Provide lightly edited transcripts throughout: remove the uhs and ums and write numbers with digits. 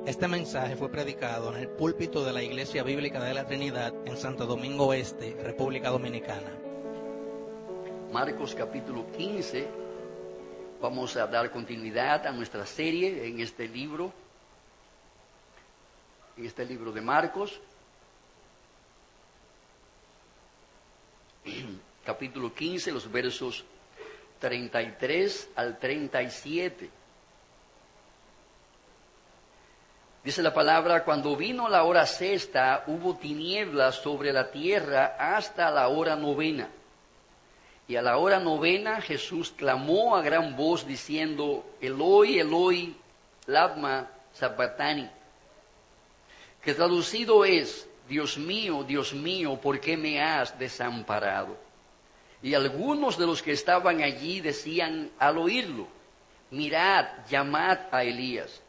Este mensaje fue predicado en el púlpito de la Iglesia Bíblica de la Trinidad en Santo Domingo Este, República Dominicana. Marcos capítulo 15. Vamos a dar continuidad a nuestra serie en este libro de Marcos. Capítulo 15, los versos 33 al 37. Dice la palabra: cuando vino la hora sexta, hubo tinieblas sobre la tierra hasta la hora novena. Y a la hora novena Jesús clamó a gran voz diciendo: Eloi, Eloi, lama sabachthani, que traducido es: Dios mío, ¿por qué me has desamparado? Y algunos de los que estaban allí decían al oírlo: mirad, llamad a Elías.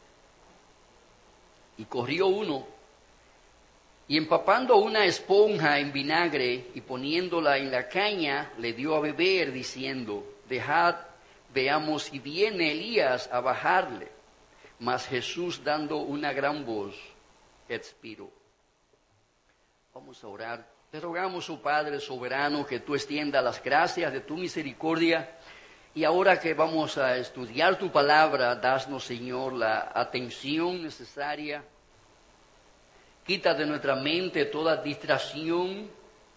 Y corrió uno, y empapando una esponja en vinagre y poniéndola en la caña, le dio a beber, diciendo: dejad, veamos si viene Elías a bajarle. Mas Jesús, dando una gran voz, expiró. Vamos a orar. Te rogamos, oh Padre soberano, que tú extiendas las gracias de tu misericordia. Y ahora que vamos a estudiar tu palabra, dasnos, Señor, la atención necesaria. Quita de nuestra mente toda distracción,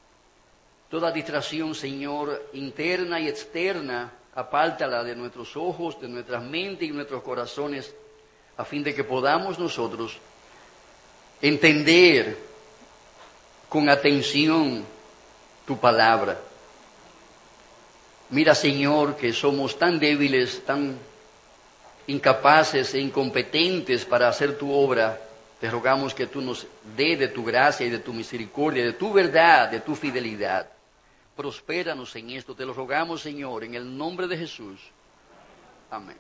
Señor, interna y externa. Apártala de nuestros ojos, de nuestras mentes y nuestros corazones, a fin de que podamos nosotros entender con atención tu palabra. Mira, Señor, que somos tan débiles, tan incapaces e incompetentes para hacer tu obra. Te rogamos que tú nos dé de tu gracia y de tu misericordia, de tu verdad, de tu fidelidad. Prospéranos en esto, te lo rogamos, Señor, en el nombre de Jesús. Amén.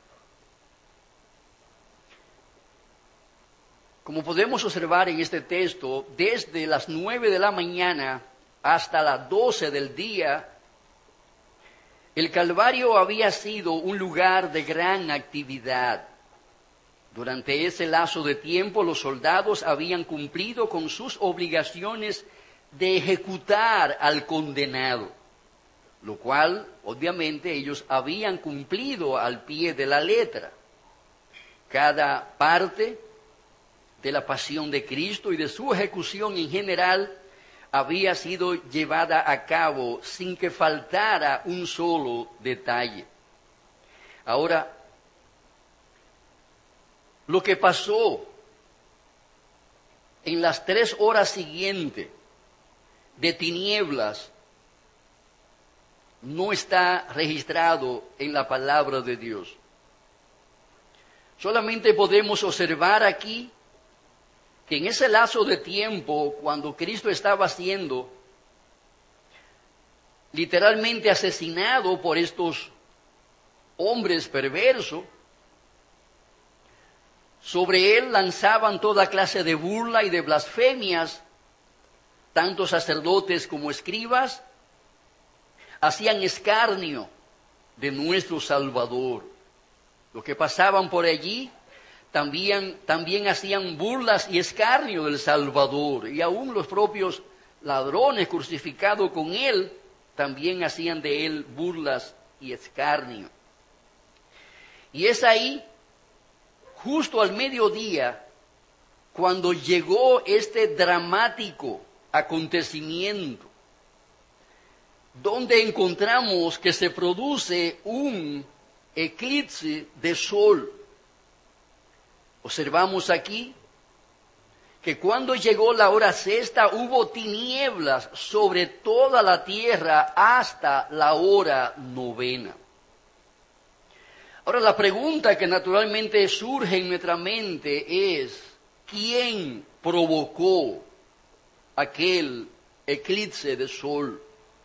Como podemos observar en este texto, desde las 9 de la mañana hasta las 12 del día, el Calvario había sido un lugar de gran actividad. Durante ese lapso de tiempo, los soldados habían cumplido con sus obligaciones de ejecutar al condenado, lo cual, obviamente, ellos habían cumplido al pie de la letra. Cada parte de la pasión de Cristo y de su ejecución en general había sido llevada a cabo sin que faltara un solo detalle. Ahora, lo que pasó en las 3 horas siguientes de tinieblas no está registrado en la palabra de Dios. Solamente podemos observar aquí que en ese lapso de tiempo, cuando Cristo estaba siendo literalmente asesinado por estos hombres perversos, sobre él lanzaban toda clase de burla y de blasfemias. Tanto sacerdotes como escribas hacían escarnio de nuestro Salvador. Los que pasaban por allí también hacían burlas y escarnio del Salvador. Y aún los propios ladrones crucificados con él también hacían de él burlas y escarnio. Y es ahí, justo al mediodía, cuando llegó este dramático acontecimiento, donde encontramos que se produce un eclipse de sol. Observamos aquí que cuando llegó la hora sexta hubo tinieblas sobre toda la tierra hasta la hora novena. Ahora, la pregunta que naturalmente surge en nuestra mente es: ¿quién provocó aquel eclipse de sol?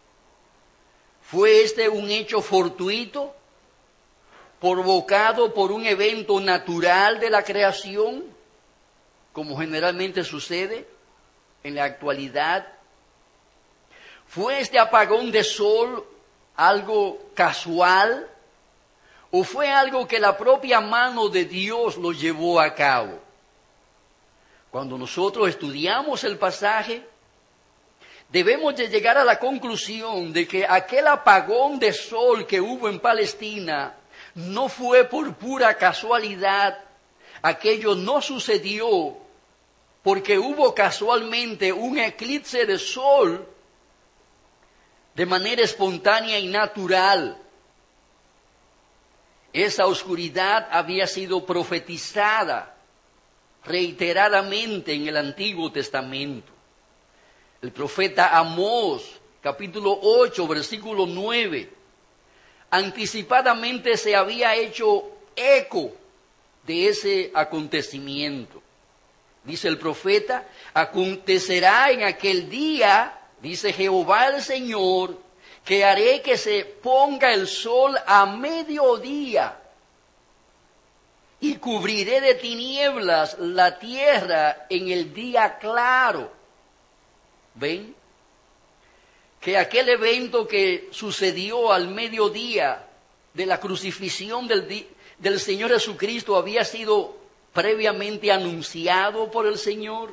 ¿Fue este un hecho fortuito, provocado por un evento natural de la creación, como generalmente sucede en la actualidad? ¿Fue este apagón de sol algo casual? ¿O fue algo que la propia mano de Dios lo llevó a cabo? Cuando nosotros estudiamos el pasaje, debemos de llegar a la conclusión de que aquel apagón de sol que hubo en Palestina no fue por pura casualidad. Aquello no sucedió porque hubo casualmente un eclipse de sol de manera espontánea y natural. Esa oscuridad había sido profetizada reiteradamente en el Antiguo Testamento. El profeta Amós, capítulo 8, versículo 9, anticipadamente se había hecho eco de ese acontecimiento. Dice el profeta: acontecerá en aquel día, dice Jehová el Señor, que haré que se ponga el sol a mediodía y cubriré de tinieblas la tierra en el día claro. ¿Ven? Que aquel evento que sucedió al mediodía de la crucifixión del Señor Jesucristo había sido previamente anunciado por el Señor.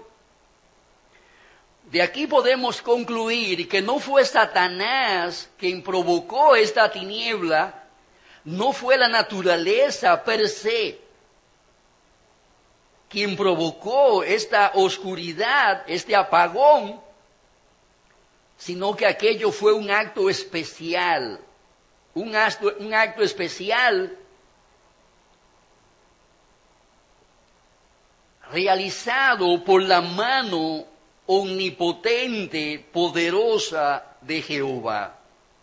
De aquí podemos concluir que no fue Satanás quien provocó esta tiniebla, no fue la naturaleza per se quien provocó esta oscuridad, este apagón, sino que aquello fue un acto especial, un acto especial realizado por la mano omnipotente, poderosa de Jehová.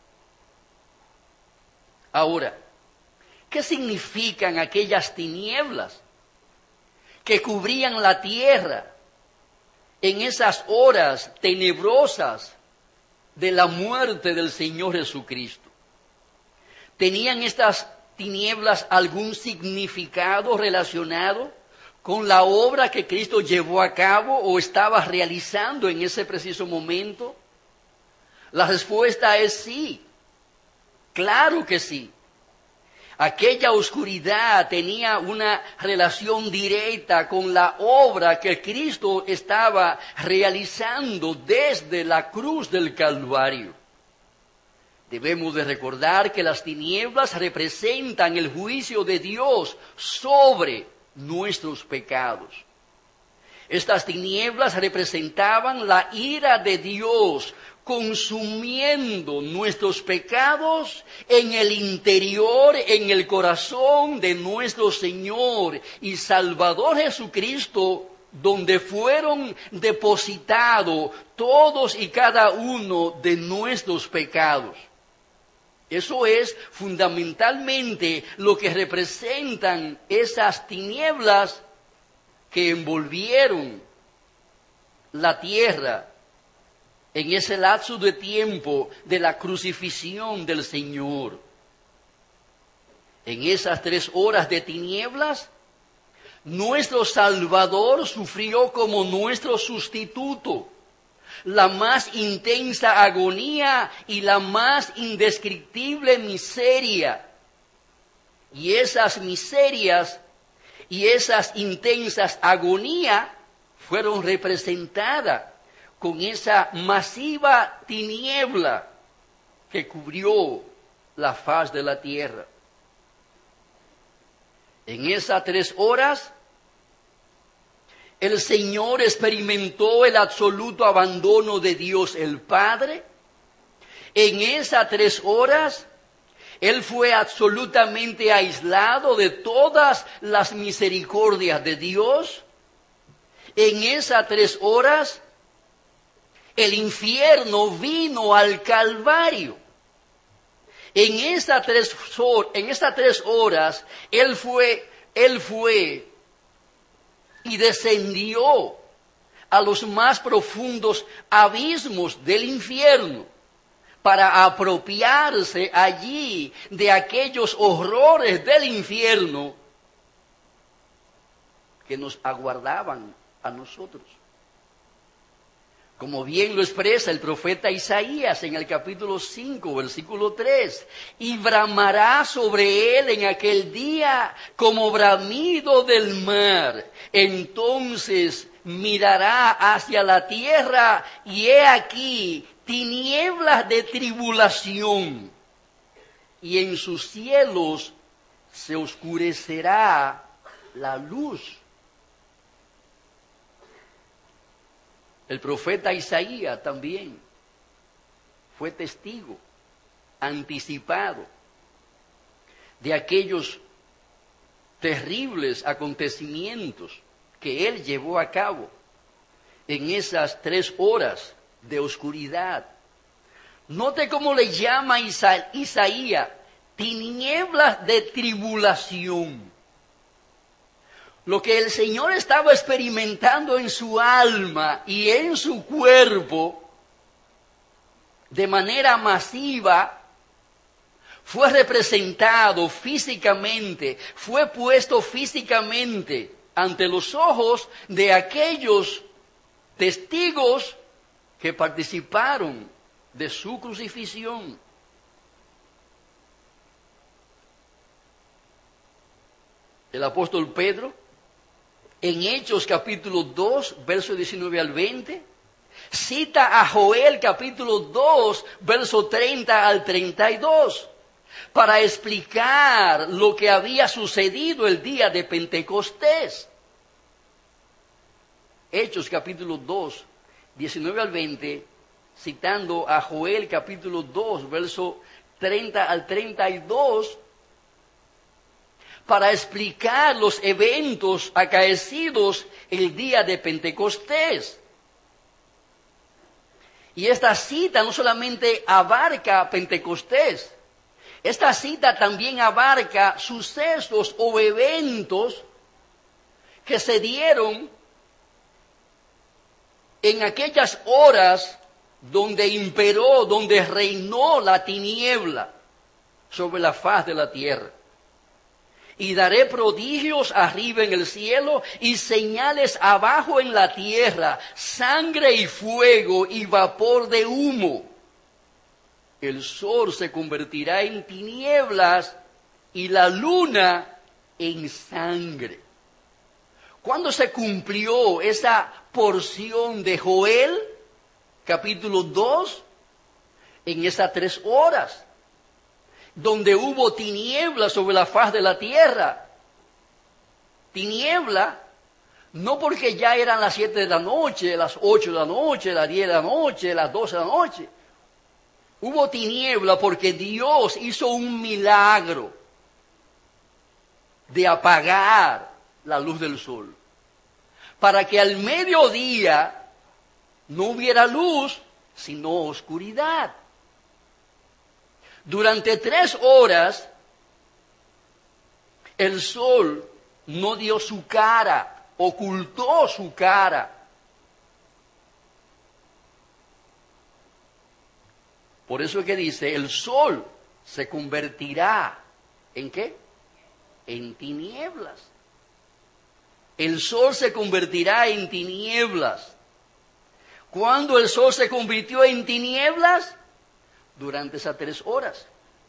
Ahora, ¿qué significan aquellas tinieblas que cubrían la tierra en esas horas tenebrosas de la muerte del Señor Jesucristo? ¿Tenían estas tinieblas algún significado relacionado con la obra que Cristo llevó a cabo o estaba realizando en ese preciso momento? La respuesta es sí, claro que sí. Aquella oscuridad tenía una relación directa con la obra que Cristo estaba realizando desde la cruz del Calvario. Debemos de recordar que las tinieblas representan el juicio de Dios sobre nuestros pecados. Estas tinieblas representaban la ira de Dios consumiendo nuestros pecados en el interior, en el corazón de nuestro Señor y Salvador Jesucristo, donde fueron depositados todos y cada uno de nuestros pecados. Eso es fundamentalmente lo que representan esas tinieblas que envolvieron la tierra en ese lapso de tiempo de la crucifixión del Señor. En esas 3 horas de tinieblas, nuestro Salvador sufrió como nuestro sustituto la más intensa agonía y la más indescriptible miseria. Y esas miserias y esas intensas agonías fueron representadas con esa masiva tiniebla que cubrió la faz de la tierra. En esas 3 horas, el Señor experimentó el absoluto abandono de Dios el Padre. En esas 3 horas, Él fue absolutamente aislado de todas las misericordias de Dios. En esas 3 horas, el infierno vino al Calvario. En estas 3 horas, Él fue y descendió a los más profundos abismos del infierno para apropiarse allí de aquellos horrores del infierno que nos aguardaban a nosotros. Como bien lo expresa el profeta Isaías en el capítulo 5, versículo 3, y bramará sobre él en aquel día como bramido del mar. Entonces mirará hacia la tierra y he aquí tinieblas de tribulación, y en sus cielos se oscurecerá la luz. El profeta Isaías también fue testigo anticipado de aquellos terribles acontecimientos que él llevó a cabo en esas 3 horas de oscuridad. Note cómo le llama Isaías, tinieblas de tribulación. Lo que el Señor estaba experimentando en su alma y en su cuerpo de manera masiva fue representado físicamente, fue puesto físicamente ante los ojos de aquellos testigos que participaron de su crucifixión. El apóstol Pedro, en Hechos capítulo 2, verso 19 al 20, cita a Joel capítulo 2, verso 30 al 32, para explicar lo que había sucedido el día de Pentecostés. Hechos capítulo 2, 19 al 20, citando a Joel capítulo 2, verso 30 al 32, para explicar los eventos acaecidos el día de Pentecostés. Y esta cita no solamente abarca Pentecostés, esta cita también abarca sucesos o eventos que se dieron en aquellas horas donde imperó, donde reinó la tiniebla sobre la faz de la tierra. Y daré prodigios arriba en el cielo y señales abajo en la tierra, sangre y fuego y vapor de humo. El sol se convertirá en tinieblas y la luna en sangre. ¿Cuándo se cumplió esa porción de Joel, capítulo 2? En esas 3 horas, donde hubo tinieblas sobre la faz de la tierra. Tiniebla, no porque ya eran las 7 de la noche, las 8 de la noche, las 10 de la noche, las 12 de la noche. Hubo tiniebla porque Dios hizo un milagro de apagar la luz del sol, para que al mediodía no hubiera luz, sino oscuridad. Durante 3 horas, el sol no dio su cara, ocultó su cara. Por eso es que dice, el sol se convertirá, ¿en qué? En tinieblas. El sol se convertirá en tinieblas. ¿Cuándo el sol se convirtió en tinieblas? Durante esas 3 horas.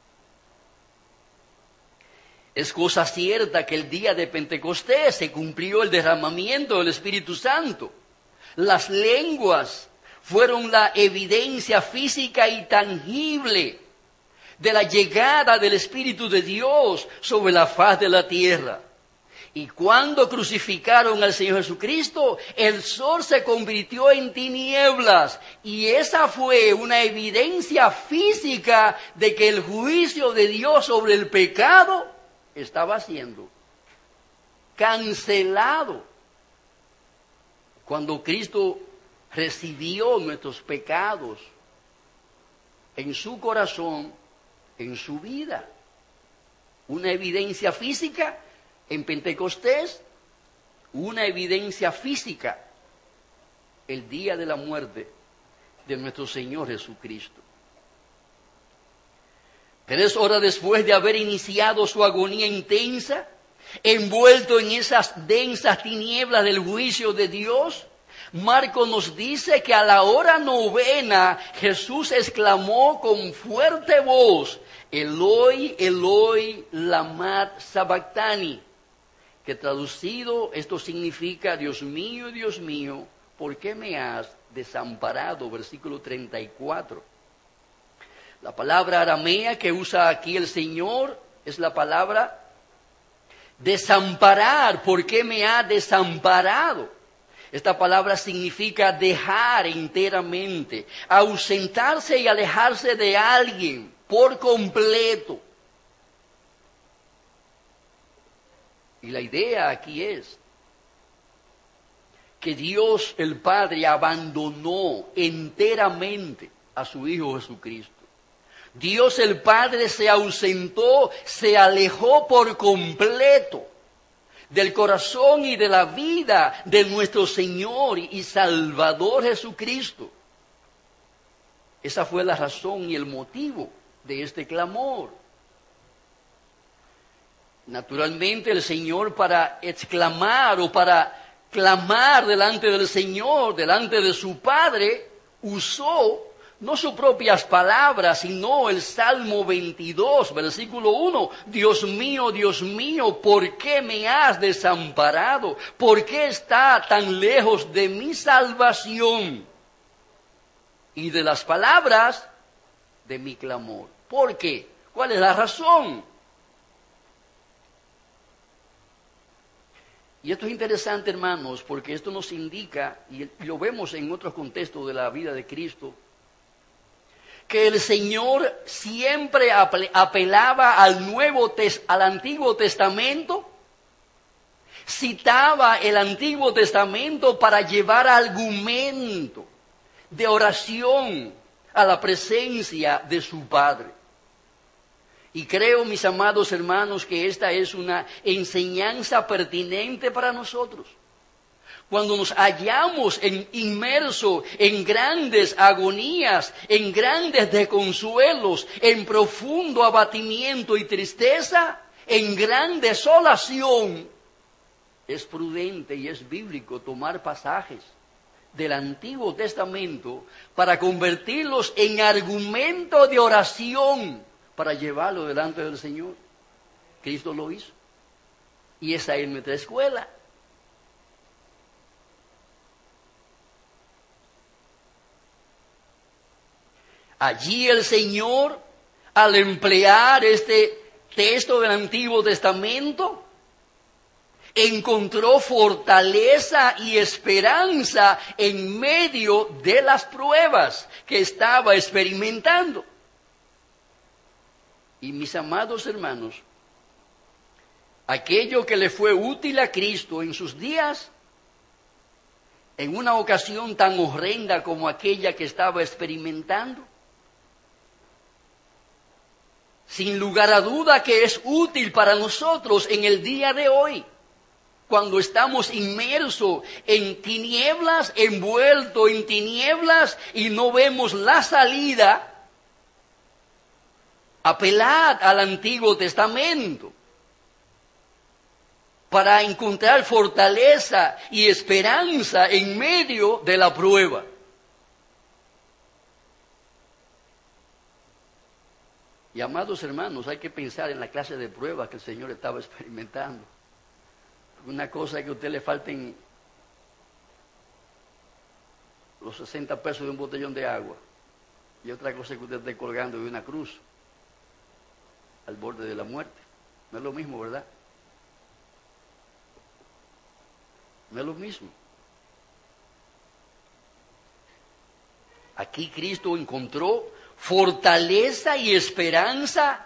Es cosa cierta que el día de Pentecostés se cumplió el derramamiento del Espíritu Santo. Las lenguas fueron la evidencia física y tangible de la llegada del Espíritu de Dios sobre la faz de la tierra. Y cuando crucificaron al Señor Jesucristo, el sol se convirtió en tinieblas. Y esa fue una evidencia física de que el juicio de Dios sobre el pecado estaba siendo cancelado. Cuando Cristo recibió nuestros pecados en su corazón, en su vida. Una evidencia física en Pentecostés, una evidencia física el día de la muerte de nuestro Señor Jesucristo. 3 horas después de haber iniciado su agonía intensa, envuelto en esas densas tinieblas del juicio de Dios, Marcos nos dice que a la hora 9 Jesús exclamó con fuerte voz, Eloi, Eloi, lama sabactani, que traducido esto significa, Dios mío, ¿por qué me has desamparado? Versículo 34. La palabra aramea que usa aquí el Señor es la palabra desamparar. ¿Por qué me ha desamparado? Esta palabra significa dejar enteramente, ausentarse y alejarse de alguien por completo. Y la idea aquí es que Dios el Padre abandonó enteramente a su Hijo Jesucristo. Dios el Padre se ausentó, se alejó por completo del corazón y de la vida de nuestro Señor y Salvador Jesucristo. Esa fue la razón y el motivo de este clamor. Naturalmente el Señor, para exclamar o para clamar delante del Señor, delante de su Padre, usó no sus propias palabras, sino el Salmo 22, versículo 1. Dios mío, ¿por qué me has desamparado? ¿Por qué está tan lejos de mi salvación? Y de las palabras de mi clamor. ¿Por qué? ¿Cuál es la razón? Y esto es interesante, hermanos, porque esto nos indica, y lo vemos en otros contextos de la vida de Cristo, que el Señor siempre apelaba al Antiguo Testamento, citaba el Antiguo Testamento para llevar argumento de oración a la presencia de su Padre. Y creo, mis amados hermanos, que esta es una enseñanza pertinente para nosotros. Cuando nos hallamos inmersos en grandes agonías, en grandes desconsuelos, en profundo abatimiento y tristeza, en gran desolación, es prudente y es bíblico tomar pasajes del Antiguo Testamento para convertirlos en argumento de oración, para llevarlo delante del Señor. Cristo lo hizo. Y esa es nuestra escuela. Allí el Señor, al emplear este texto del Antiguo Testamento, encontró fortaleza y esperanza en medio de las pruebas que estaba experimentando. Y mis amados hermanos, aquello que le fue útil a Cristo en sus días, en una ocasión tan horrenda como aquella que estaba experimentando, sin lugar a duda que es útil para nosotros en el día de hoy, cuando estamos inmersos en tinieblas, envueltos en tinieblas y no vemos la salida. Apelad al Antiguo Testamento para encontrar fortaleza y esperanza en medio de la prueba. Y amados hermanos, hay que pensar en la clase de pruebas que el Señor estaba experimentando. Una cosa es que a usted le falten los 60 pesos de un botellón de agua. Y otra cosa es que usted esté colgando de una cruz al borde de la muerte. No es lo mismo, ¿verdad? No es lo mismo. Aquí Cristo encontró fortaleza y esperanza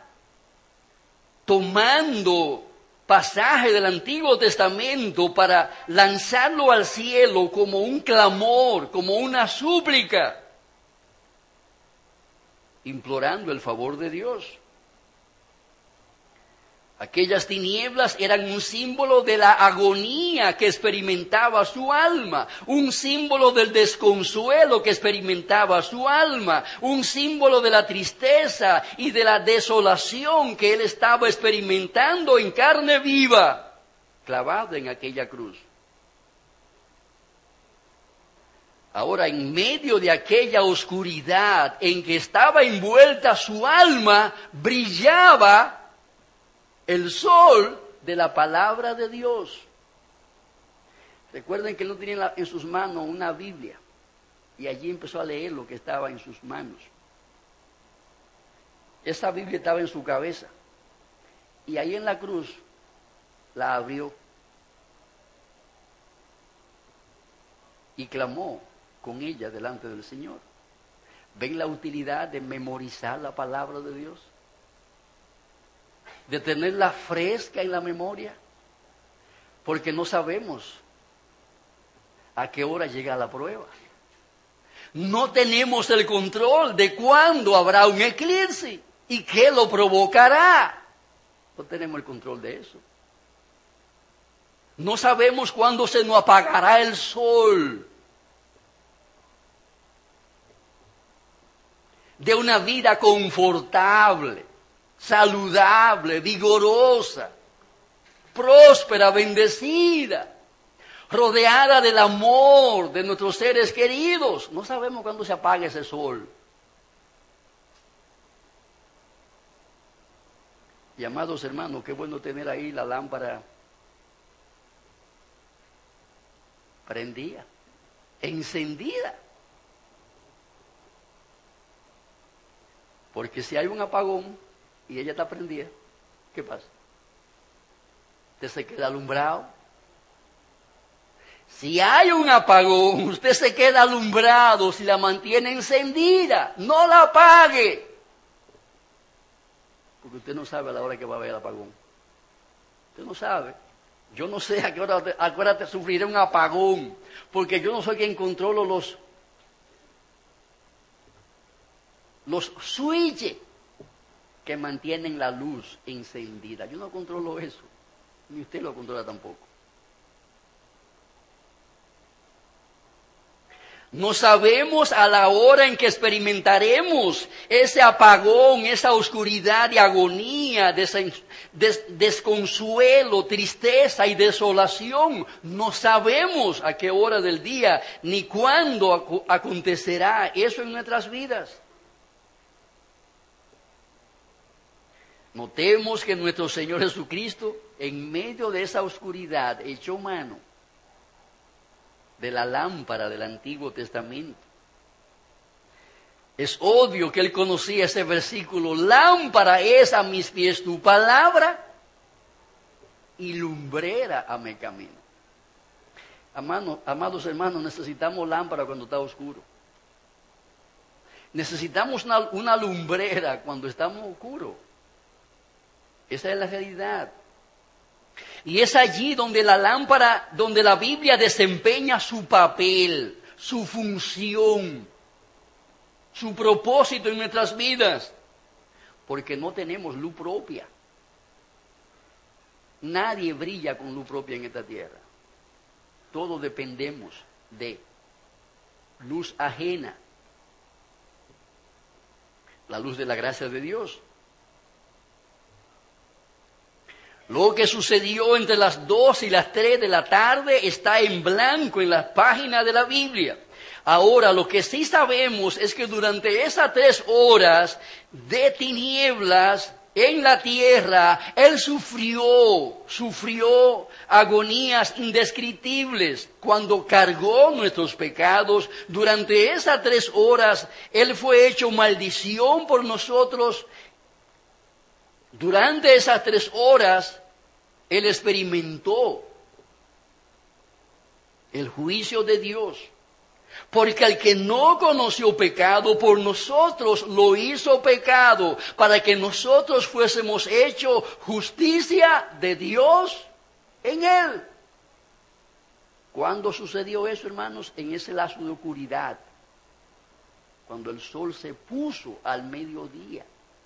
tomando pasaje del Antiguo Testamento para lanzarlo al cielo como un clamor, como una súplica, implorando el favor de Dios. Aquellas tinieblas eran un símbolo de la agonía que experimentaba su alma, un símbolo del desconsuelo que experimentaba su alma, un símbolo de la tristeza y de la desolación que él estaba experimentando en carne viva, clavado en aquella cruz. Ahora, en medio de aquella oscuridad en que estaba envuelta su alma, brillaba el sol de la palabra de Dios. Recuerden que él no tenía en sus manos una Biblia. Y allí empezó a leer lo que estaba en sus manos. Esa Biblia estaba en su cabeza. Y ahí en la cruz la abrió. Y clamó con ella delante del Señor. ¿Ven la utilidad de memorizar la palabra de Dios? De tenerla fresca en la memoria. Porque no sabemos a qué hora llega la prueba. No tenemos el control de cuándo habrá un eclipse y qué lo provocará. No tenemos el control de eso. No sabemos cuándo se nos apagará el sol. De una vida confortable, saludable, vigorosa, próspera, bendecida, rodeada del amor de nuestros seres queridos. No sabemos cuándo se apague ese sol. Y amados hermanos, qué bueno tener ahí la lámpara prendida, encendida. Porque si hay un apagón y ella está prendida, ¿qué pasa? Usted se queda alumbrado. Si hay un apagón, usted se queda alumbrado si la mantiene encendida. No la apague. Porque usted no sabe a la hora que va a haber el apagón. Usted no sabe. Yo no sé a qué hora sufriré un apagón. Porque yo no soy quien controlo los switches que mantienen la luz encendida. Yo no controlo eso. Ni usted lo controla tampoco. No sabemos a la hora en que experimentaremos ese apagón, esa oscuridad y agonía, desconsuelo, tristeza y desolación. No sabemos a qué hora del día ni cuándo acontecerá eso en nuestras vidas. Notemos que nuestro Señor Jesucristo, en medio de esa oscuridad, echó mano de la lámpara del Antiguo Testamento. Es obvio que él conocía ese versículo: lámpara es a mis pies tu palabra y lumbrera a mi camino. Amados hermanos, necesitamos lámpara cuando está oscuro. Necesitamos una lumbrera cuando estamos oscuros. Esa es la realidad. Y es allí donde la lámpara, donde la Biblia desempeña su papel, su función, su propósito en nuestras vidas. Porque no tenemos luz propia. Nadie brilla con luz propia en esta tierra. Todos dependemos de luz ajena. La luz de la gracia de Dios. Lo que sucedió entre las 2 y las 3 de la tarde está en blanco en las páginas de la Biblia. Ahora, lo que sí sabemos es que durante esas 3 horas de tinieblas en la tierra, Él sufrió agonías indescriptibles cuando cargó nuestros pecados. Durante esas 3 horas, Él fue hecho maldición por nosotros. Durante esas 3 horas, Él experimentó el juicio de Dios. Porque al que no conoció pecado, por nosotros lo hizo pecado, para que nosotros fuésemos hechos justicia de Dios en Él. ¿Cuándo sucedió eso, hermanos? En ese lazo de oscuridad, cuando el sol se puso al mediodía.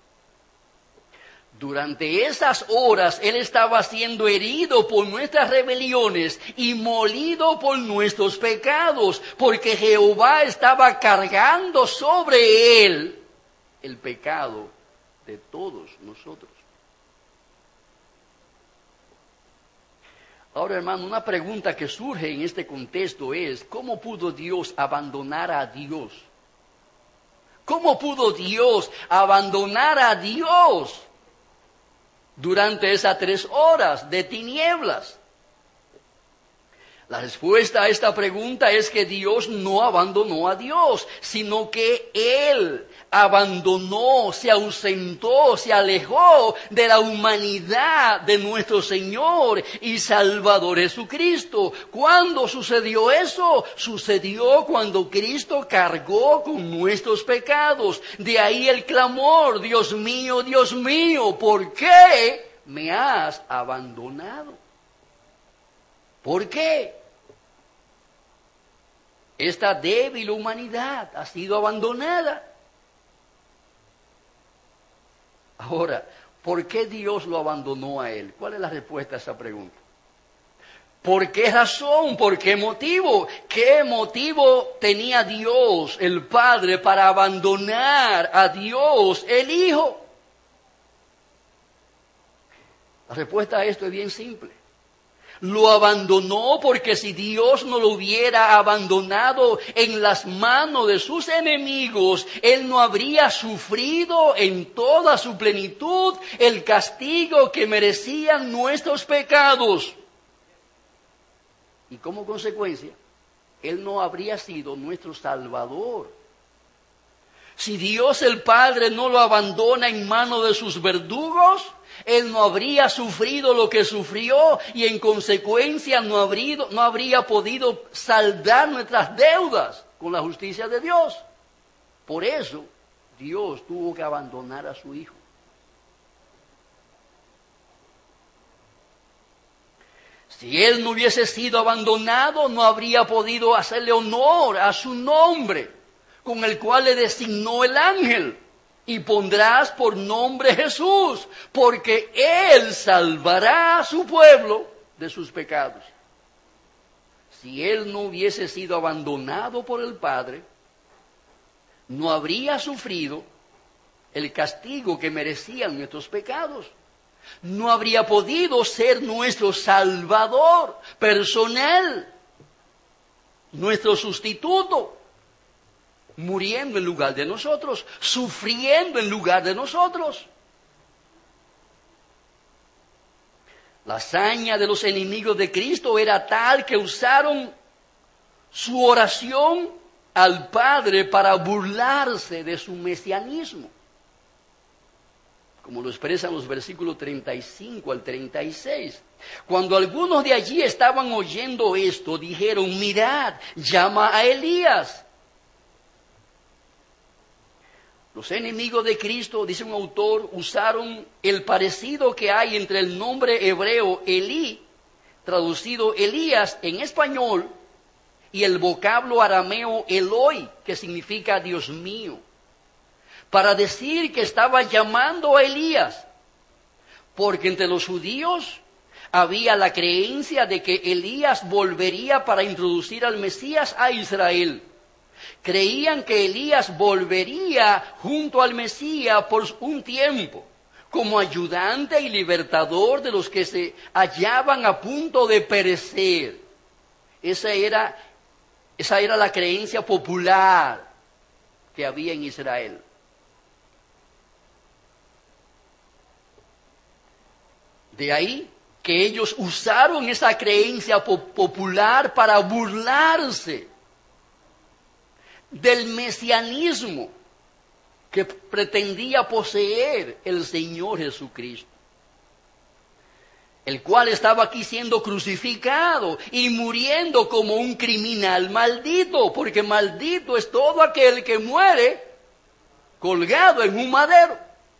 Durante esas horas Él estaba siendo herido por nuestras rebeliones y molido por nuestros pecados, porque Jehová estaba cargando sobre Él el pecado de todos nosotros. Ahora, hermano, una pregunta que surge en este contexto es: ¿cómo pudo Dios abandonar a Dios? ¿Cómo pudo Dios abandonar a Dios? durante esas 3 horas de tinieblas? La respuesta a esta pregunta es que Dios no abandonó a Dios, sino que Él abandonó, se ausentó, se alejó de la humanidad de nuestro Señor y Salvador Jesucristo. ¿Cuándo sucedió eso? Sucedió cuando Cristo cargó con nuestros pecados. De ahí el clamor: Dios mío, ¿por qué me has abandonado? ¿Por qué? Esta débil humanidad ha sido abandonada. Ahora, ¿por qué Dios lo abandonó a él? ¿Cuál es la respuesta a esa pregunta? ¿Por qué razón? ¿Por qué motivo? ¿Qué motivo tenía Dios, el Padre, para abandonar a Dios, el Hijo? La respuesta a esto es bien simple. Lo abandonó porque si Dios no lo hubiera abandonado en las manos de sus enemigos, Él no habría sufrido en toda su plenitud el castigo que merecían nuestros pecados. Y como consecuencia, Él no habría sido nuestro Salvador. Si Dios el Padre no lo abandona en manos de sus verdugos, Él no habría sufrido lo que sufrió y en consecuencia no habría podido saldar nuestras deudas con la justicia de Dios. Por eso Dios tuvo que abandonar a su Hijo. Si Él no hubiese sido abandonado, no habría podido hacerle honor a su nombre, con el cual le designó el ángel, y pondrás por nombre Jesús, porque Él salvará a su pueblo de sus pecados. Si Él no hubiese sido abandonado por el Padre, no habría sufrido el castigo que merecían nuestros pecados. No habría podido ser nuestro Salvador personal, nuestro sustituto, muriendo en lugar de nosotros, sufriendo en lugar de nosotros. La hazaña de los enemigos de Cristo era tal que usaron su oración al Padre para burlarse de su mesianismo, como lo expresan los versículos 35 al 36. Cuando algunos de allí estaban oyendo esto, dijeron: mirad, llama a Elías. Los enemigos de Cristo, dice un autor, usaron el parecido que hay entre el nombre hebreo Elí, traducido Elías en español, y el vocablo arameo Eloi, que significa Dios mío, para decir que estaba llamando a Elías, porque entre los judíos había la creencia de que Elías volvería para introducir al Mesías a Israel. Creían que Elías volvería junto al Mesías por un tiempo, como ayudante y libertador de los que se hallaban a punto de perecer. Esa era la creencia popular que había en Israel. De ahí que ellos usaron esa creencia popular para burlarse del mesianismo que pretendía poseer el Señor Jesucristo, el cual estaba aquí siendo crucificado y muriendo como un criminal maldito, porque maldito es todo aquel que muere colgado en un madero.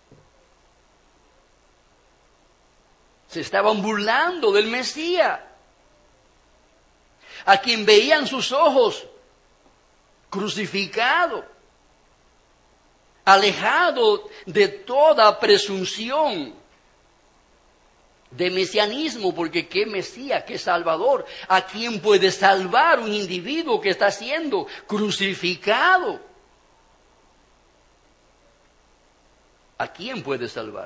Se estaban burlando del Mesías, a quien veían sus ojos crucificado, alejado de toda presunción de mesianismo, porque ¿qué Mesías, qué Salvador? ¿A quién puede salvar un individuo que está siendo crucificado? ¿A quién puede salvar?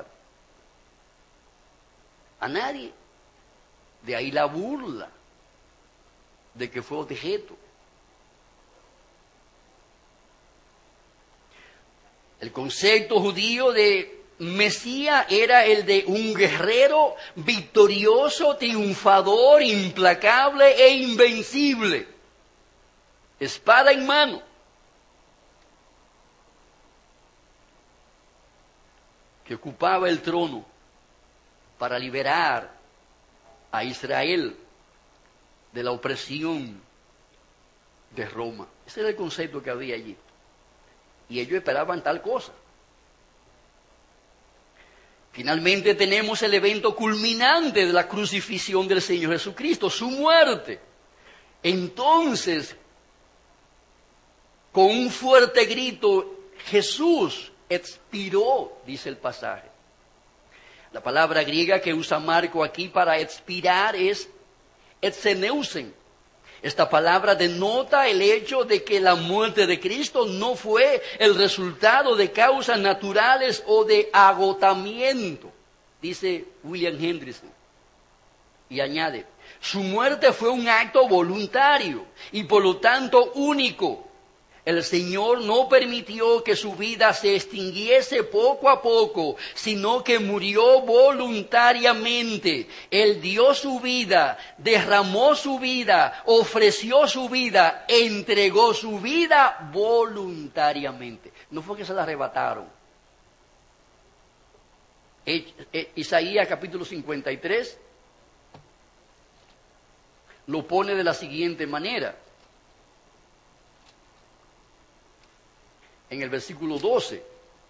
A nadie. De ahí la burla de que fue objeto. El concepto judío de Mesías era el de un guerrero victorioso, triunfador, implacable e invencible. Espada en mano. Que ocupaba el trono para liberar a Israel de la opresión de Roma. Ese era el concepto que había allí. Y ellos esperaban tal cosa. Finalmente tenemos el evento culminante de la crucifixión del Señor Jesucristo, su muerte. Entonces, con un fuerte grito, Jesús expiró, dice el pasaje. La palabra griega que usa Marco aquí para expirar es exeneusen. Esta palabra denota el hecho de que la muerte de Cristo no fue el resultado de causas naturales o de agotamiento, dice William Hendrickson. Y añade, su muerte fue un acto voluntario y por lo tanto único. El Señor no permitió que su vida se extinguiese poco a poco, sino que murió voluntariamente. Él dio su vida, derramó su vida, ofreció su vida, entregó su vida voluntariamente. No fue que se la arrebataron. Isaías capítulo 53 lo pone de la siguiente manera. En el versículo 12,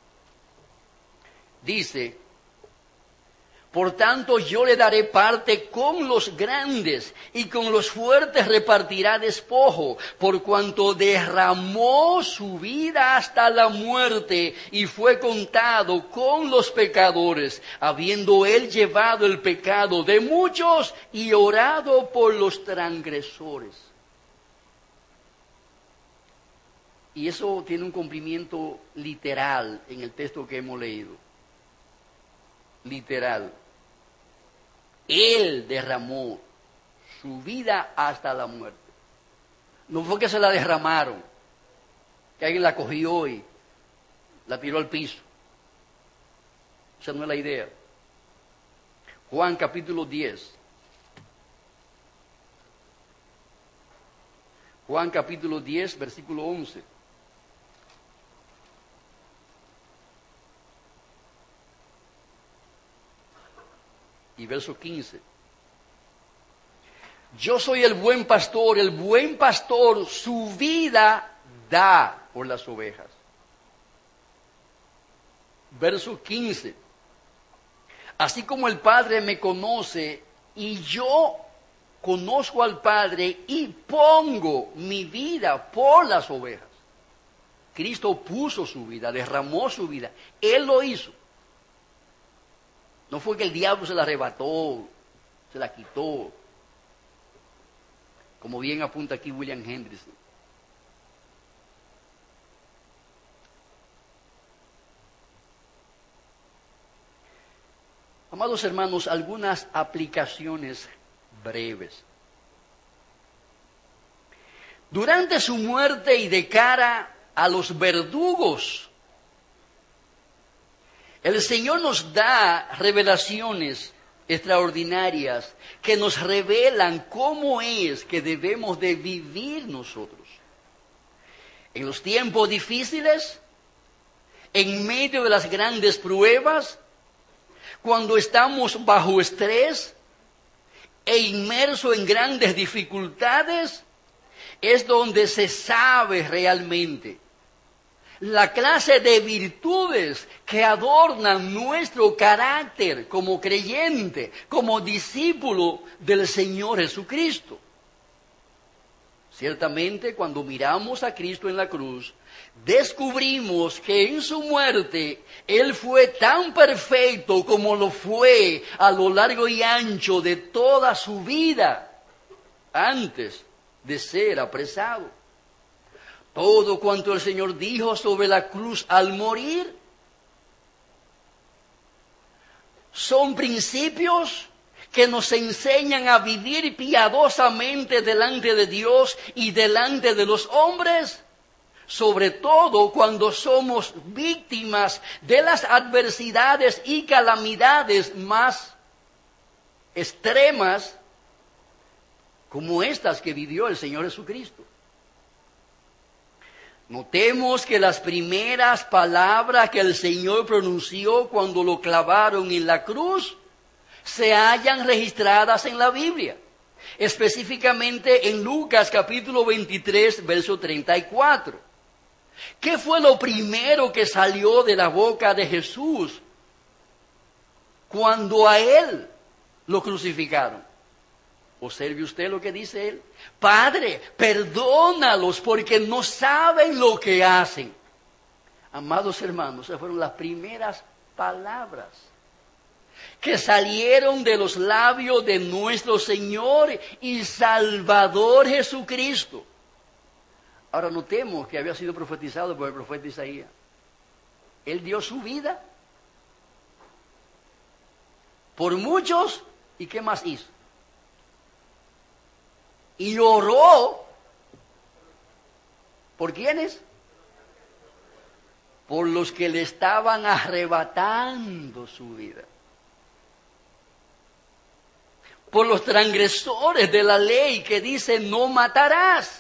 dice, por tanto yo le daré parte con los grandes y con los fuertes repartirá despojo, por cuanto derramó su vida hasta la muerte y fue contado con los pecadores, habiendo él llevado el pecado de muchos y orado por los transgresores. Y eso tiene un cumplimiento literal en el texto que hemos leído. Literal. Él derramó su vida hasta la muerte. No fue que se la derramaron, que alguien la cogió y la tiró al piso. Esa no es la idea. Juan capítulo 10. Juan capítulo 10, versículo 11. Y verso 15. Yo soy el buen pastor su vida da por las ovejas. Verso 15. Así como el Padre me conoce y yo conozco al Padre y pongo mi vida por las ovejas. Cristo puso su vida, derramó su vida. Él lo hizo. No fue que el diablo se la arrebató, se la quitó, como bien apunta aquí William Hendrickson. Amados hermanos, algunas aplicaciones breves. Durante su muerte y de cara a los verdugos, el Señor nos da revelaciones extraordinarias que nos revelan cómo es que debemos de vivir nosotros. En los tiempos difíciles, en medio de las grandes pruebas, cuando estamos bajo estrés e inmersos en grandes dificultades, es donde se sabe realmente la clase de virtudes que adornan nuestro carácter como creyente, como discípulo del Señor Jesucristo. Ciertamente, cuando miramos a Cristo en la cruz, descubrimos que en su muerte Él fue tan perfecto como lo fue a lo largo y ancho de toda su vida antes de ser apresado. Todo cuanto el Señor dijo sobre la cruz al morir son principios que nos enseñan a vivir piadosamente delante de Dios y delante de los hombres, sobre todo cuando somos víctimas de las adversidades y calamidades más extremas, como estas que vivió el Señor Jesucristo. Notemos que las primeras palabras que el Señor pronunció cuando lo clavaron en la cruz se hallan registradas en la Biblia, específicamente en Lucas capítulo 23, verso 34. ¿Qué fue lo primero que salió de la boca de Jesús cuando a Él lo crucificaron? Observe usted lo que dice Él. Padre, perdónalos porque no saben lo que hacen. Amados hermanos, esas fueron las primeras palabras que salieron de los labios de nuestro Señor y Salvador Jesucristo. Ahora notemos que había sido profetizado por el profeta Isaías. Él dio su vida por muchos, ¿y qué más hizo? Y oró, ¿por quiénes? Por los que le estaban arrebatando su vida. Por los transgresores de la ley que dice no matarás.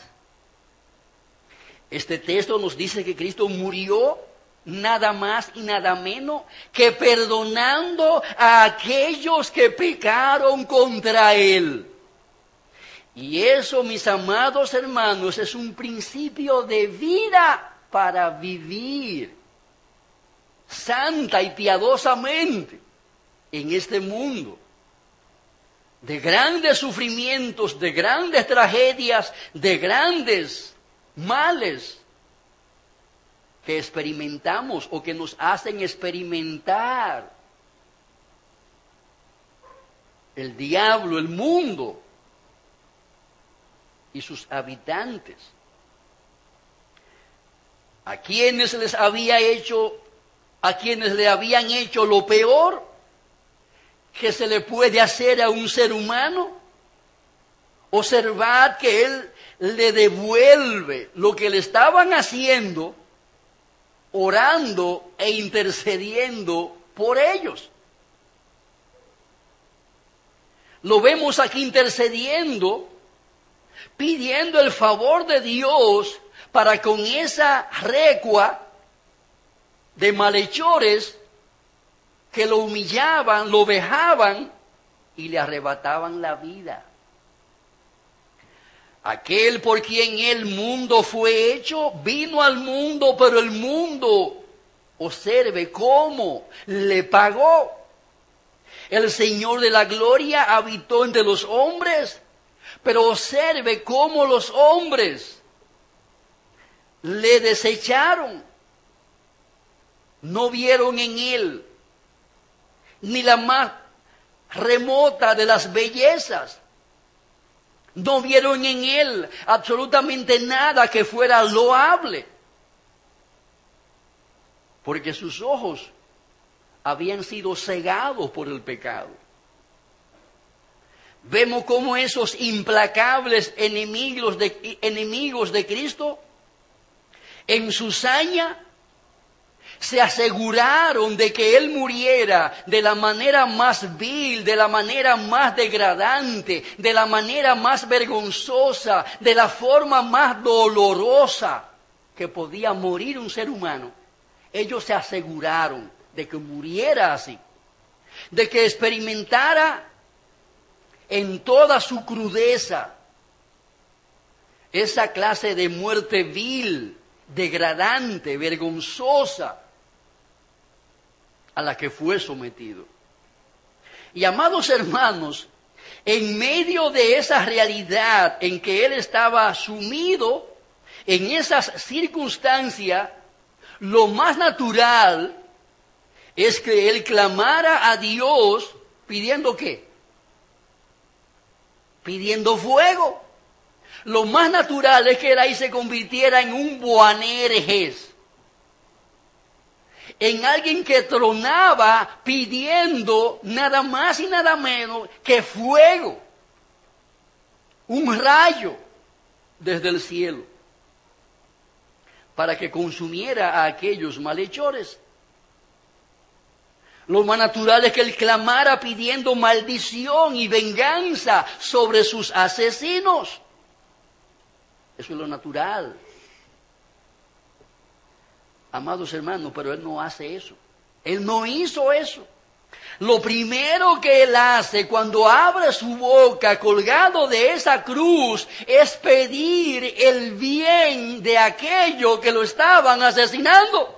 Este texto nos dice que Cristo murió nada más y nada menos que perdonando a aquellos que pecaron contra Él. Y eso, mis amados hermanos, es un principio de vida para vivir santa y piadosamente en este mundo de grandes sufrimientos, de grandes tragedias, de grandes males que experimentamos o que nos hacen experimentar el diablo, el mundo y sus habitantes. A quienes le habían hecho lo peor que se le puede hacer a un ser humano, observad que Él le devuelve lo que le estaban haciendo, orando e intercediendo por ellos. Lo vemos aquí intercediendo, pidiendo el favor de Dios para con esa recua de malhechores que lo humillaban, lo vejaban y le arrebataban la vida. Aquel por quien el mundo fue hecho, vino al mundo, pero el mundo, observe cómo le pagó. El Señor de la gloria habitó entre los hombres, pero observe cómo los hombres le desecharon. No vieron en Él ni la más remota de las bellezas. No vieron en Él absolutamente nada que fuera loable, porque sus ojos habían sido cegados por el pecado. Vemos cómo esos implacables enemigos de Cristo, en su saña, se aseguraron de que Él muriera de la manera más vil, de la manera más degradante, de la manera más vergonzosa, de la forma más dolorosa que podía morir un ser humano. Ellos se aseguraron de que muriera así, de que experimentara en toda su crudeza esa clase de muerte vil, degradante, vergonzosa, a la que fue sometido. Y amados hermanos, en medio de esa realidad en que Él estaba sumido, en esas circunstancias, lo más natural es que Él clamara a Dios pidiendo ¿qué? Pidiendo fuego. Lo más natural es que Él ahí se convirtiera en un Boanerges, en alguien que tronaba pidiendo nada más y nada menos que fuego, un rayo desde el cielo. para que consumiera a aquellos malhechores. Lo más natural es que él clamara pidiendo maldición y venganza sobre sus asesinos. Eso es lo natural. Amados hermanos, pero él no hace eso. Él no hizo eso. Lo primero que él hace cuando abre su boca colgado de esa cruz es pedir el bien de aquellos que lo estaban asesinando.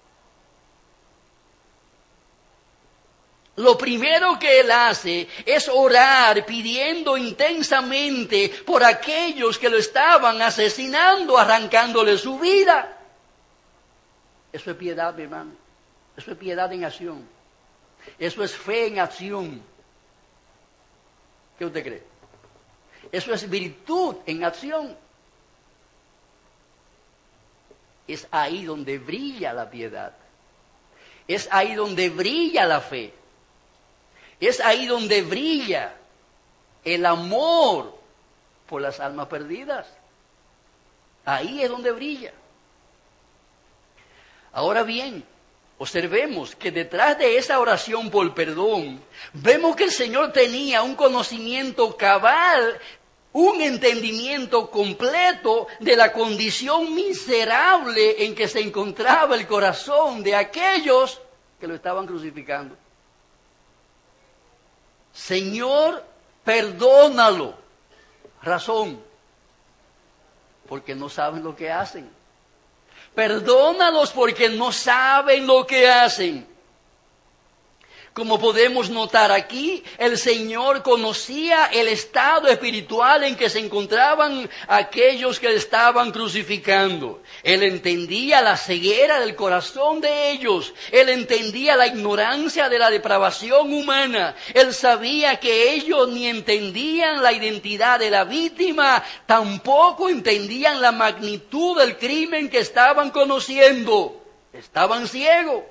Lo primero que él hace es orar pidiendo intensamente por aquellos que lo estaban asesinando, arrancándole su vida. Eso es piedad, mi hermano. Eso es piedad en acción. Eso es fe en acción. ¿Qué usted cree? Eso es virtud en acción. Es ahí donde brilla la piedad. Es ahí donde brilla la fe. Es ahí donde brilla el amor por las almas perdidas. Ahí es donde brilla. Ahora bien, observemos que detrás de esa oración por perdón, vemos que el Señor tenía un conocimiento cabal, un entendimiento completo de la condición miserable en que se encontraba el corazón de aquellos que lo estaban crucificando. Señor, perdónalo. Razón, porque no saben lo que hacen. Perdónalos porque no saben lo que hacen. Como podemos notar aquí, el Señor conocía el estado espiritual en que se encontraban aquellos que le estaban crucificando. Él entendía la ceguera del corazón de ellos. Él entendía la ignorancia de la depravación humana. Él sabía que ellos ni entendían la identidad de la víctima, tampoco entendían la magnitud del crimen que estaban conociendo. Estaban ciegos.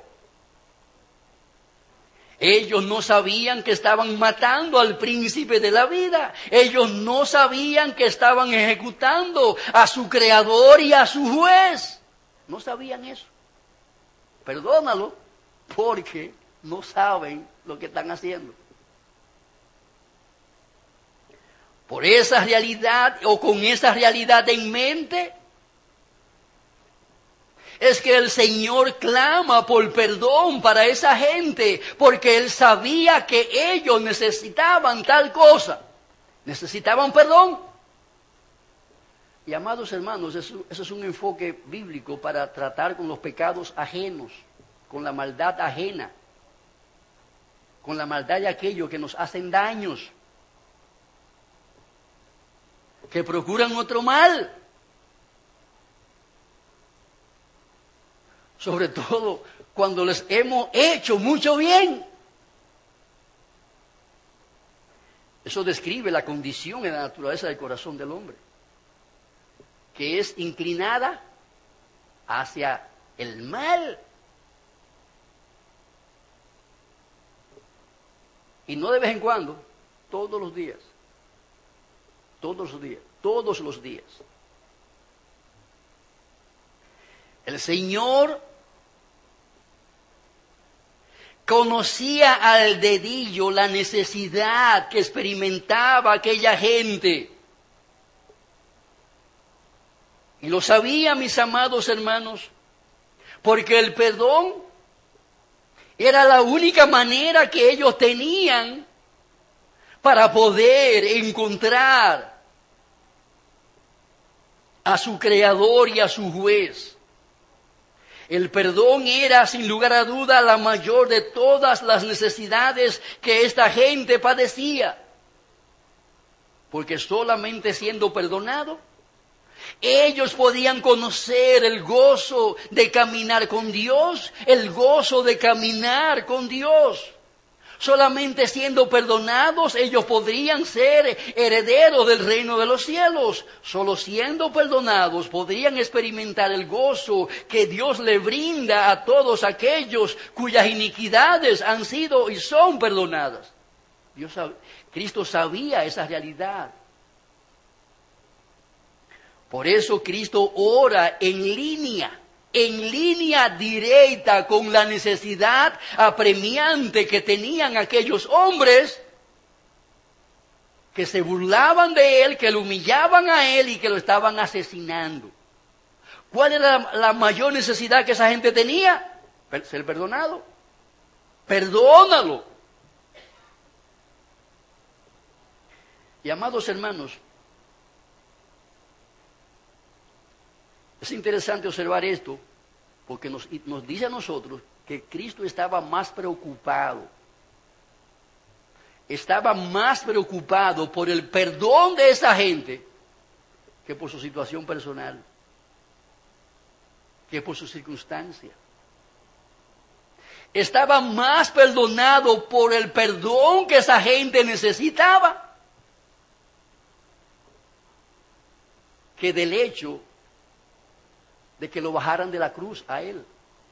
Ellos no sabían que estaban matando al príncipe de la vida. Ellos no sabían que estaban ejecutando a su creador y a su juez. No sabían eso. Perdónalo porque no saben lo que están haciendo. Por esa realidad o con esa realidad en mente, es que el Señor clama por perdón para esa gente, porque Él sabía que ellos necesitaban tal cosa. Necesitaban perdón. Y amados hermanos, eso es un enfoque bíblico para tratar con los pecados ajenos, con la maldad ajena, con la maldad de aquellos que nos hacen daños, que procuran otro mal. Sobre todo cuando les hemos hecho mucho bien. Eso describe la condición y la naturaleza del corazón del hombre, que es inclinada hacia el mal. Y no de vez en cuando, todos los días. Todos los días, todos los días. El Señor conocía al dedillo la necesidad que experimentaba aquella gente. Y lo sabía, mis amados hermanos, porque el perdón era la única manera que ellos tenían para poder encontrar a su Creador y a su juez. El perdón era, sin lugar a duda, la mayor de todas las necesidades que esta gente padecía. Porque solamente siendo perdonado, ellos podían conocer el gozo de caminar con Dios, el gozo de caminar con Dios. Solamente siendo perdonados, ellos podrían ser herederos del reino de los cielos. Solo siendo perdonados podrían experimentar el gozo que Dios le brinda a todos aquellos cuyas iniquidades han sido y son perdonadas. Cristo sabía esa realidad. Por eso Cristo ora en línea directa con la necesidad apremiante que tenían aquellos hombres que se burlaban de él, que lo humillaban a él y que lo estaban asesinando. ¿Cuál era la mayor necesidad que esa gente tenía? Ser perdonado. Perdónalo. Y amados hermanos, es interesante observar esto, porque nos dice a nosotros que Cristo estaba más preocupado. Estaba más preocupado por el perdón de esa gente que por su situación personal, que por su circunstancia. Estaba más perdonado por el perdón que esa gente necesitaba que del hecho de que lo bajaran de la cruz a él.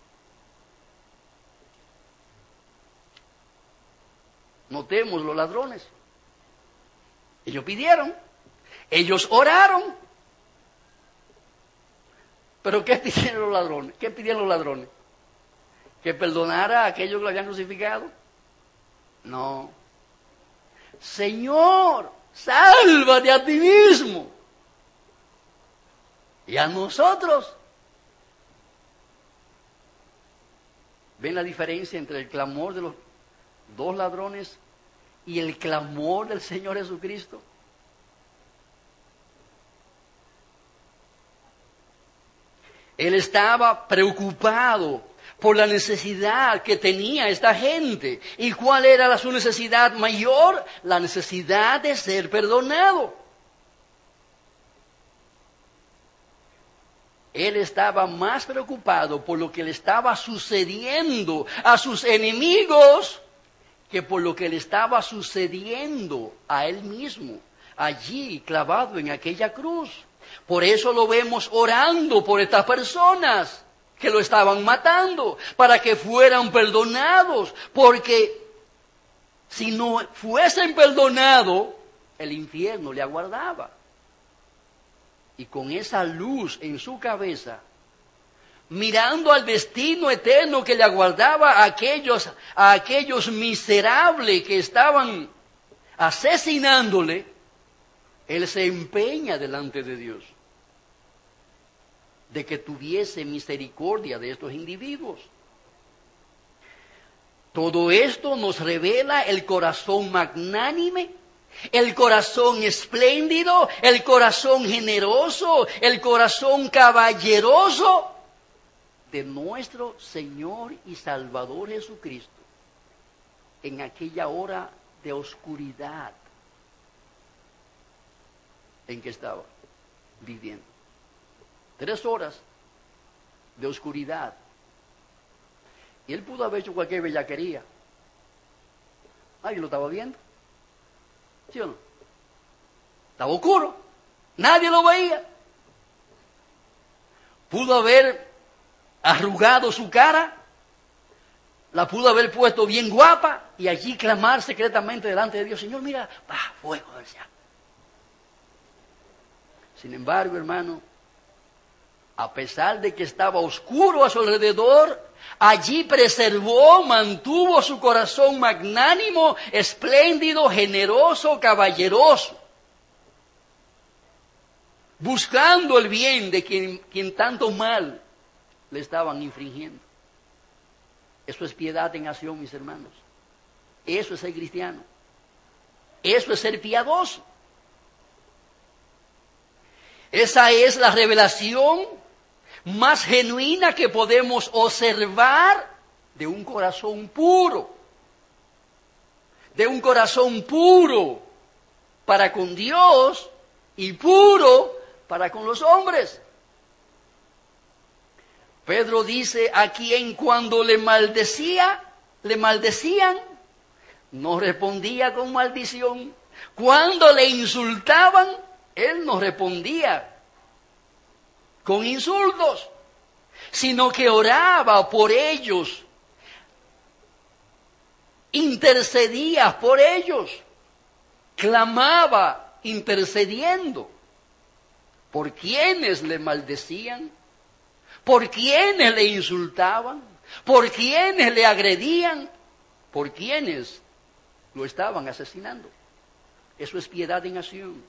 Notemos los ladrones. Ellos pidieron, ellos oraron. Pero ¿qué pidieron los ladrones? ¿Qué pidieron los ladrones? ¿Que perdonara a aquellos que lo habían crucificado? No. Señor, sálvate a ti mismo. Y a nosotros. ¿Ven la diferencia entre el clamor de los dos ladrones y el clamor del Señor Jesucristo? Él estaba preocupado por la necesidad que tenía esta gente. ¿Y cuál era su necesidad mayor? La necesidad de ser perdonado. Él estaba más preocupado por lo que le estaba sucediendo a sus enemigos que por lo que le estaba sucediendo a él mismo, allí clavado en aquella cruz. Por eso lo vemos orando por estas personas que lo estaban matando, para que fueran perdonados, porque si no fuesen perdonados, el infierno le aguardaba. Y con esa luz en su cabeza, mirando al destino eterno que le aguardaba a aquellos miserables que estaban asesinándole, él se empeña delante de Dios de que tuviese misericordia de estos individuos. Todo esto nos revela el corazón magnánime, el corazón espléndido, el corazón generoso, el corazón caballeroso de nuestro Señor y Salvador Jesucristo en aquella hora de oscuridad en que estaba viviendo. 3 horas de oscuridad. Y él pudo haber hecho cualquier bellaquería. ¿Alguien lo estaba viendo? ¿Sí o no? Estaba oscuro. Nadie lo veía. Pudo haber arrugado su cara. La pudo haber puesto bien guapa. Y allí clamar secretamente delante de Dios: Señor, mira, fuego del cielo. Sin embargo, hermano, a pesar de que estaba oscuro a su alrededor, allí mantuvo su corazón magnánimo, espléndido, generoso, caballeroso, buscando el bien de quien tanto mal le estaban infringiendo. Eso es piedad en acción, mis hermanos. Eso es ser cristiano. Eso es ser piadoso. Esa es la revelación más genuina que podemos observar de un corazón puro. De un corazón puro para con Dios y puro para con los hombres. Pedro dice: a quien cuando le maldecían, no respondía con maldición. Cuando le insultaban, él no respondía con insultos, sino que oraba por ellos, intercedía por ellos, clamaba intercediendo ¿Por quiénes le maldecían? ¿Por quiénes le insultaban? ¿Por quiénes le agredían? ¿Por quiénes lo estaban asesinando? Eso es piedad en acción.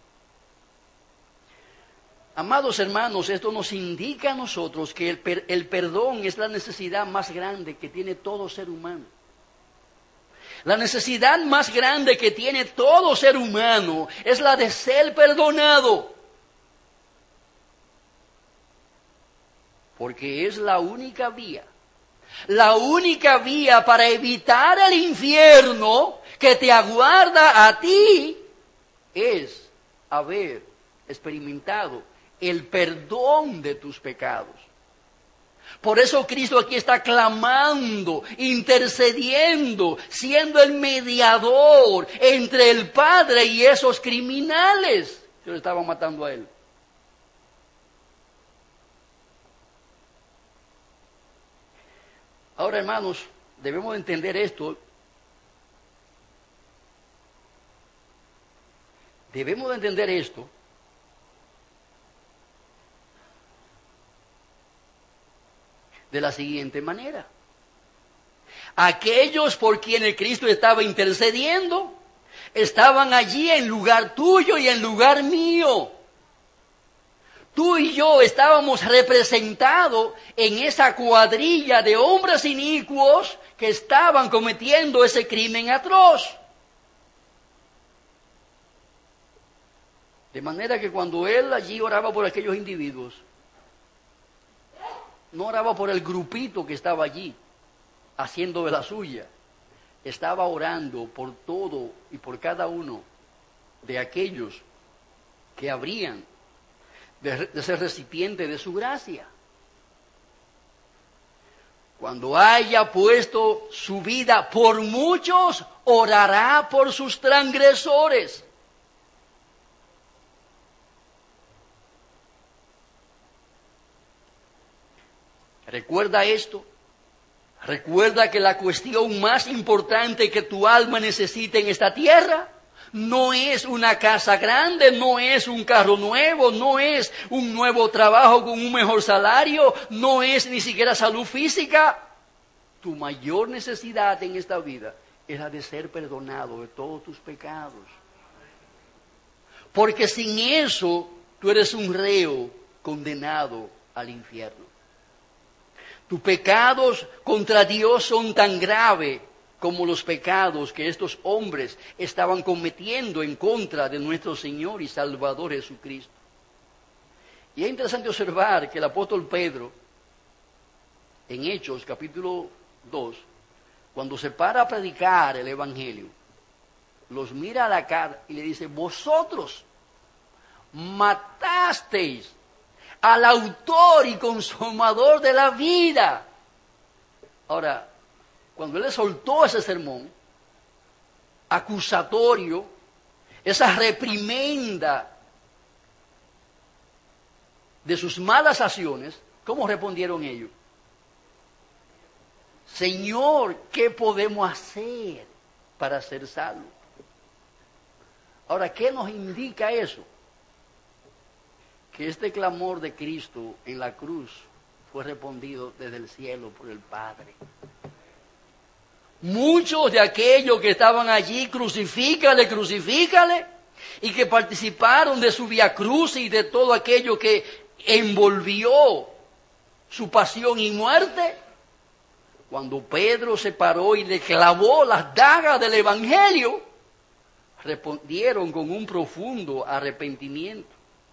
Amados hermanos, esto nos indica a nosotros que el perdón es la necesidad más grande que tiene todo ser humano. La necesidad más grande que tiene todo ser humano es la de ser perdonado. Porque es la única vía para evitar el infierno que te aguarda a ti, es haber experimentado el perdón de tus pecados. Por eso Cristo aquí está clamando, intercediendo, siendo el mediador entre el Padre y esos criminales que lo estaban matando a él. Ahora, hermanos, debemos entender esto. Debemos entender esto. De la siguiente manera. Aquellos por quienes Cristo estaba intercediendo, estaban allí en lugar tuyo y en lugar mío. Tú y yo estábamos representados en esa cuadrilla de hombres inicuos que estaban cometiendo ese crimen atroz. De manera que cuando él allí oraba por aquellos individuos, no oraba por el grupito que estaba allí, haciendo de la suya. Estaba orando por todo y por cada uno de aquellos que habrían de ser recipiente de su gracia. Cuando haya puesto su vida por muchos, orará por sus transgresores. Recuerda esto. Recuerda que la cuestión más importante que tu alma necesita en esta tierra no es una casa grande, no es un carro nuevo, no es un nuevo trabajo con un mejor salario, no es ni siquiera salud física. Tu mayor necesidad en esta vida es la de ser perdonado de todos tus pecados. Porque sin eso tú eres un reo condenado al infierno. Tus pecados contra Dios son tan graves como los pecados que estos hombres estaban cometiendo en contra de nuestro Señor y Salvador Jesucristo. Y es interesante observar que el apóstol Pedro, en Hechos capítulo 2, cuando se para a predicar el Evangelio, los mira a la cara y le dice: vosotros matasteis al autor y consumador de la vida. Ahora, cuando él le soltó ese sermón acusatorio, esa reprimenda de sus malas acciones, ¿cómo respondieron ellos? Señor, ¿qué podemos hacer para ser salvos? Ahora, ¿qué nos indica eso? Que este clamor de Cristo en la cruz fue respondido desde el cielo por el Padre. Muchos de aquellos que estaban allí, crucifícale, crucifícale, y que participaron de su vía cruz y de todo aquello que envolvió su pasión y muerte, cuando Pedro se paró y le clavó las dagas del Evangelio, respondieron con un profundo arrepentimiento.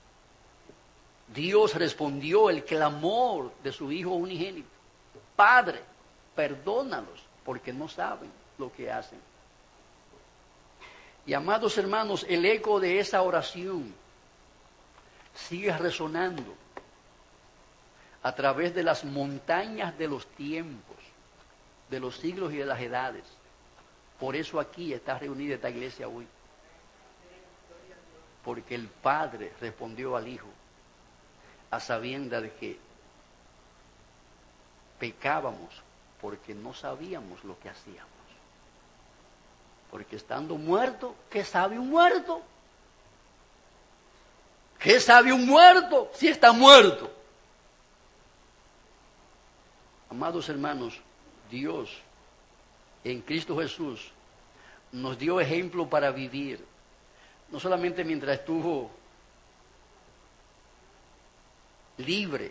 Dios respondió el clamor de su Hijo unigénito: Padre, perdónalos, porque no saben lo que hacen. Y amados hermanos, el eco de esa oración sigue resonando a través de las montañas de los tiempos, de los siglos y de las edades. Por eso aquí está reunida esta iglesia hoy. Porque el Padre respondió al Hijo a sabienda de que pecábamos porque no sabíamos lo que hacíamos. Porque estando muerto, ¿qué sabe un muerto? ¿Qué sabe un muerto si está muerto? Amados hermanos, Dios en Cristo Jesús nos dio ejemplo para vivir, no solamente mientras estuvo libre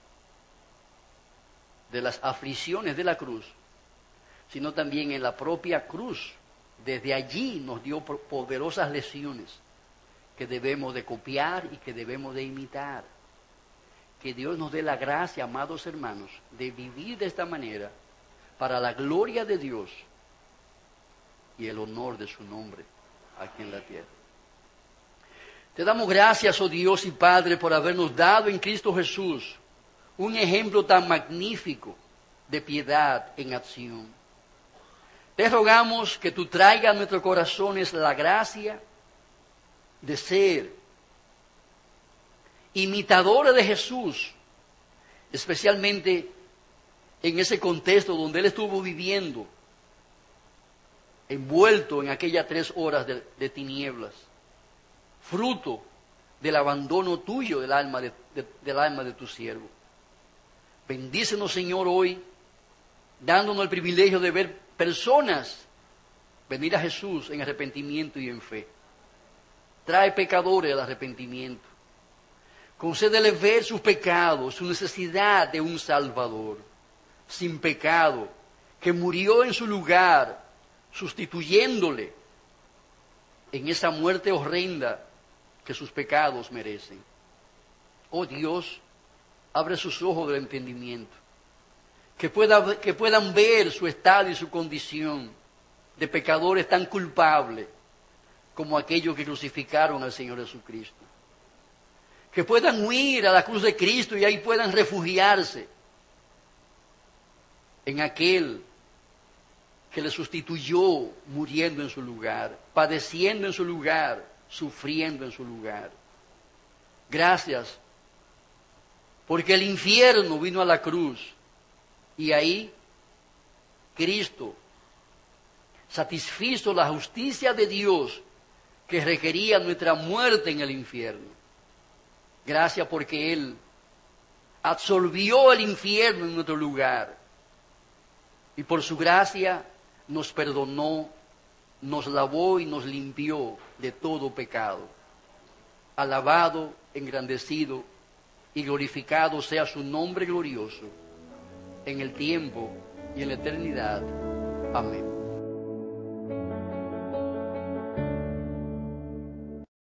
de las aflicciones de la cruz, sino también en la propia cruz. Desde allí nos dio poderosas lecciones que debemos de copiar y que debemos de imitar. Que Dios nos dé la gracia, amados hermanos, de vivir de esta manera para la gloria de Dios y el honor de su nombre aquí en la tierra. Te damos gracias, oh Dios y Padre, por habernos dado en Cristo Jesús un ejemplo tan magnífico de piedad en acción. Te rogamos que tú traigas a nuestros corazones la gracia de ser imitadores de Jesús, especialmente en ese contexto donde Él estuvo viviendo, envuelto en aquellas 3 horas de tinieblas, fruto del abandono tuyo del alma de tu siervo. Bendícenos, Señor, hoy, dándonos el privilegio de ver personas venir a Jesús en arrepentimiento y en fe. Trae pecadores al arrepentimiento. Concédele ver sus pecados, su necesidad de un Salvador sin pecado, que murió en su lugar, sustituyéndole en esa muerte horrenda que sus pecados merecen. Oh Dios, abre sus ojos del entendimiento, que puedan ver su estado y su condición de pecadores tan culpables como aquellos que crucificaron al Señor Jesucristo. Que puedan huir a la cruz de Cristo y ahí puedan refugiarse en aquel que le sustituyó muriendo en su lugar, padeciendo en su lugar, sufriendo en su lugar. Gracias, porque el infierno vino a la cruz y ahí Cristo satisfizo la justicia de Dios que requería nuestra muerte en el infierno. Gracias porque Él absorbió el infierno en nuestro lugar y por su gracia nos perdonó, nos lavó y nos limpió de todo pecado. Alabado, engrandecido y glorificado sea su nombre glorioso en el tiempo y en la eternidad. Amén.